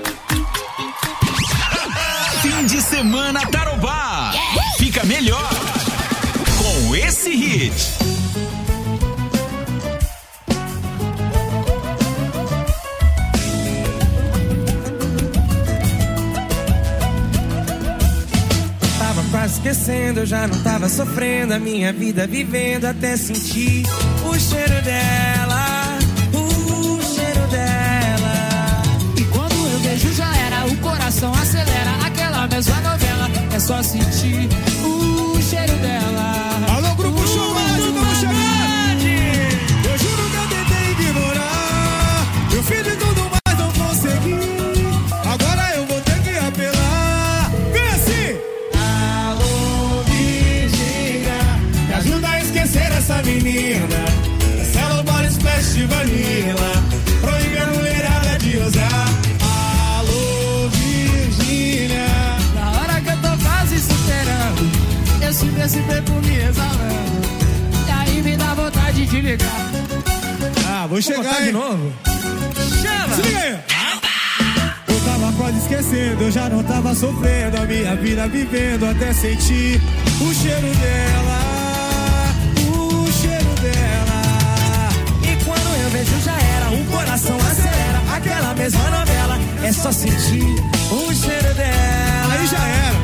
Fim de semana Tarobá. Fica melhor com esse hit. Tava quase esquecendo, eu já não tava sofrendo a minha vida vivendo até sentir o cheiro dela, o cheiro dela. E quando eu vejo já era, o coração acelera. Aquela mesma novela, é só sentir o cheiro dela. Alô, Grupo Chumaço, vamos chegar! Eu juro que eu tentei ignorar, eu fiz de tudo, mas não consegui. Agora eu vou ter que apelar. Vem assim! Alô, Virgínia, me ajuda a esquecer essa menina. Cancela o Body Splash de Vanilla, proíbe a mulherada de usar. Alô, Virgínia, na hora que eu tô quase superando, eu sinto esse perfume exalando, e aí me dá vontade de ligar. Ah, vou chegar de novo. Chama! Se liga aí. Eu tava quase esquecendo, eu já não tava sofrendo a minha vida vivendo até sentir o cheiro dela, o cheiro dela. E quando eu vejo já era, o coração acelera. Aquela mesma novela, é só sentir o cheiro dela. Aí já era.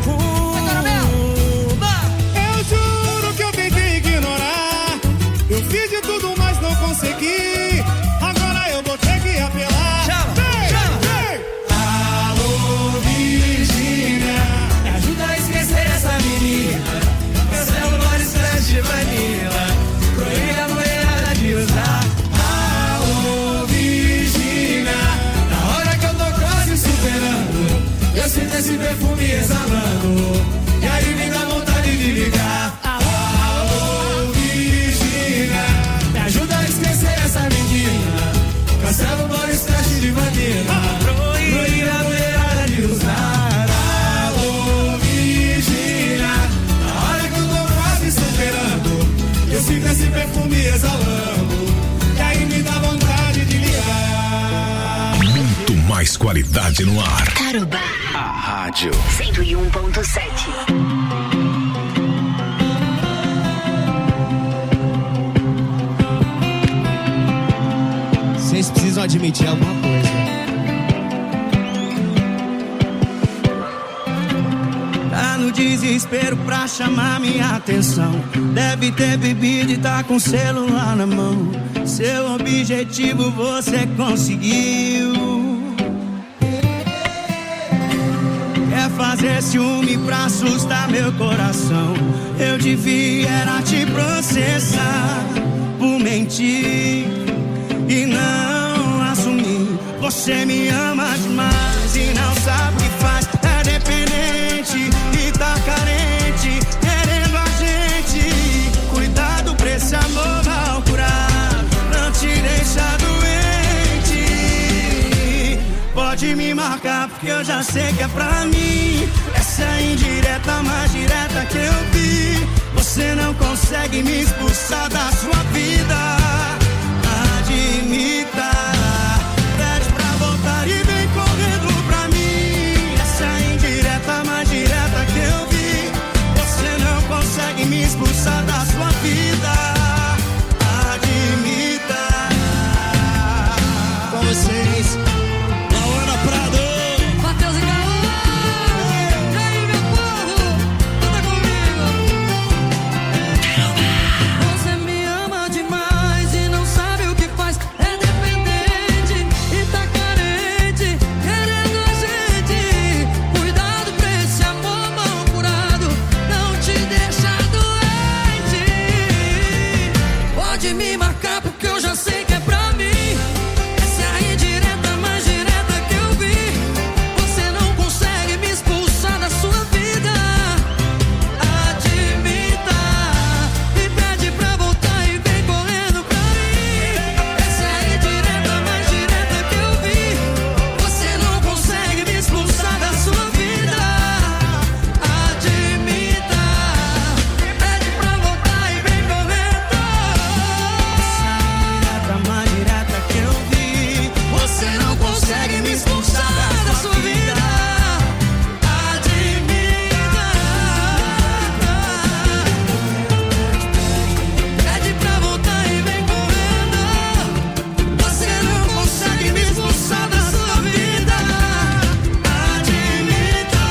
Eu juro que eu tentei ignorar, eu fiz de tudo, mas não consegui. Agora eu vou ter que apelar. Chama, vem, chama. Vem. Alô, Virgínia, me ajuda a esquecer essa menina. Cancela o Body Splash de Vanilla, proíbe a mulherada de usar. Alô, Virgínia, na hora que eu tô quase superando, eu sinto esse perfume exalando, e aí me dá vontade de ligar. Alô, Virgínia, me ajuda a esquecer essa menina. Cancela o Body Splash de Vanilla, proíbe a mulherada de usar. Alô, Virgínia, na hora que eu tô quase superando, eu sinto esse perfume exalando, e aí me dá vontade de ligar. Muito mais qualidade no ar. Tarobá. A rádio 101.7. Vocês precisam admitir alguma coisa. Tá no desespero pra chamar minha atenção. Deve ter bebido e tá com o celular na mão. Seu objetivo você conseguiu. Quer fazer ciúme pra assustar meu coração. Eu devia era te processar por mentir e não assumir. Você me ama demais e não sabe o que faz. É dependente e tá carente, querendo a gente. Cuidado pra esse amor mal curado, não te deixa doente. Pode me marcar porque eu já sei que é pra mim. Essa é a indireta mais direta que eu vi. Você não consegue me expulsar da sua vida. Admita. Me expulsar da sua vida. Admita. Com vocês, Lauana Prado, Matheus e Gaú. E aí, meu povo, canta comigo. Você me ama demais e não sabe o que faz. É dependente e tá carente, querendo a gente. Cuidado pra esse amor mal curado, não te deixa. Pode me marcar porque eu já sei que é pra mim. Essa é a indireta mais direta que eu vi. Você não consegue me expulsar da sua vida. Admita e pede pra voltar e vem correndo pra mim. Essa é a indireta mais direta que eu vi. Você não consegue me expulsar da sua vida. Admita e pede pra voltar e vem correndo. mais direta que eu vi. Você não consegue me expulsar da sua vida. Admita. Pede pra voltar e vem correndo. Você não consegue me expulsar da sua vida. Admita.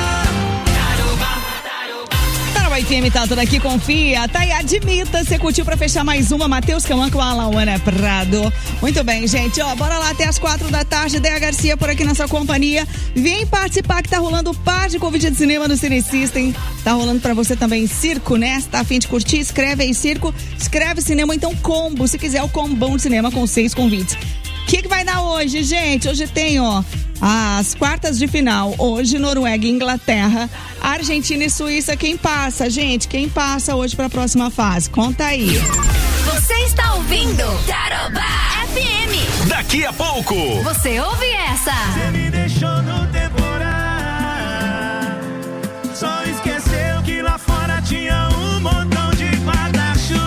Tarobá FM tá tudo aqui, confia. Tá aí, admita. Você curtiu pra fechar mais uma, Matheus Cauã com a Lauana Prado. Muito bem, gente. Ó, bora lá até as 4 da tarde. Dea Garcia por aqui na sua companhia. Vem participar que tá rolando o par de convite de cinema no Cine System. Tá rolando pra você também circo, né? Se tá a fim de curtir, escreve aí circo. Escreve cinema, então combo. Se quiser o combão de cinema com 6 convites. O que vai dar hoje, gente? Hoje tem, ó, as quartas de final. Hoje, Noruega e Inglaterra. Argentina e Suíça. Quem passa, gente? Quem passa hoje pra próxima fase? Conta aí. Você está ouvindo Tarobá FM. Daqui a pouco. Você ouve essa? Você me deixou no temporal. Só esqueceu que lá fora tinha um montão de guarda-chuva.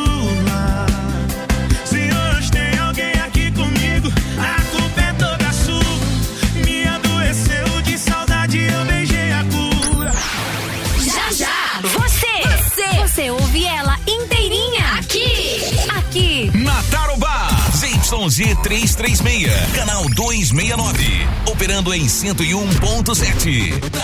Se hoje tem alguém aqui comigo, a culpa é toda sua. Me adoeceu de saudade, eu beijei a cura. Já, já. Você ouve ela inteirinha aqui. Na Tarobá. ZYG 336, canal 269. Operando em 101.7.